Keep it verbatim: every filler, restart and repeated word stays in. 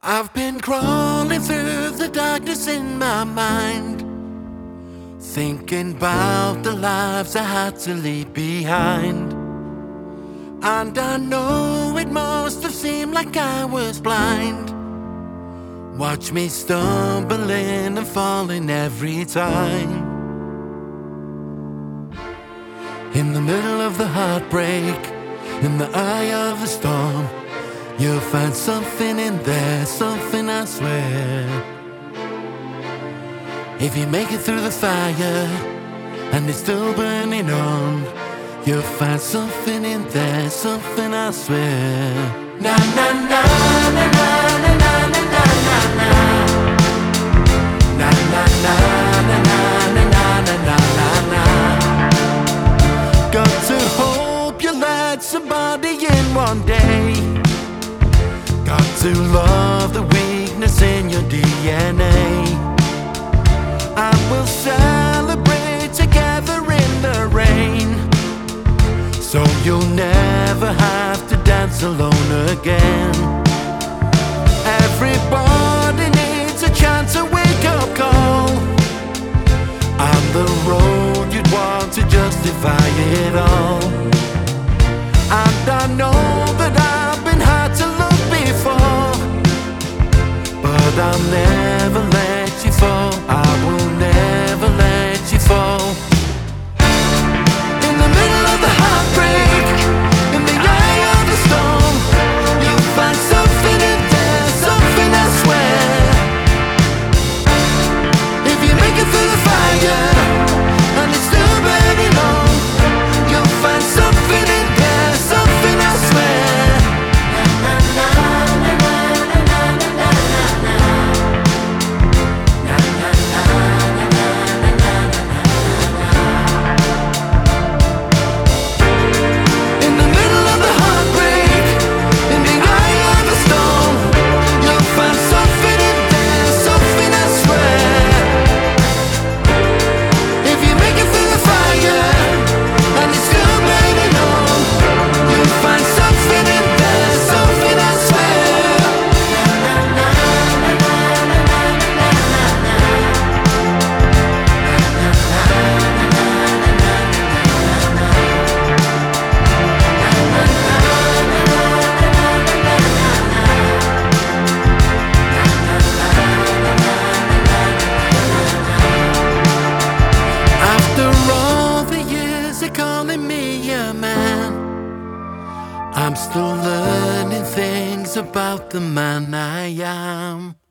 I've been crawling through the darkness in my mind, thinking about the lives I had to leave behind. And I know it must have seemed like I was blind. Watch me stumbling and falling every time. In the middle of the heartbreak, in the eye of the storm, you'll find something in there, something I swear. If you make it through the fire and it's still burning on, you'll find something in there, something I swear. Na na na na na na na na na na. Na na na na na na na na na na. Got to hope you let somebody in one day. Got to love the weakness in your D N A. And we'll celebrate together in the rain, so you'll never have to dance alone again. Everybody needs a chance, a wake-up call, on the road you'd want to justify it all. And I know that I've been hard to love before, but I'll never let you fall. I will never let you fall. In the middle of the heartbreak, in the eye of the storm, you'll find something in there, something I swear. If you make it through the fire and it's still burning on, you'll find something in there, something I swear. Na na na na na na na na na. Na na na na na na na na. In the middle of the heartbreak, in the eye of the storm, you'll find something in there, something I swear. If you make it through the fire and it's still burning on, you'll find something in there, something I swear. Na na na na na na na na na. After all the years of calling me a man, I'm still learning things about the man I am.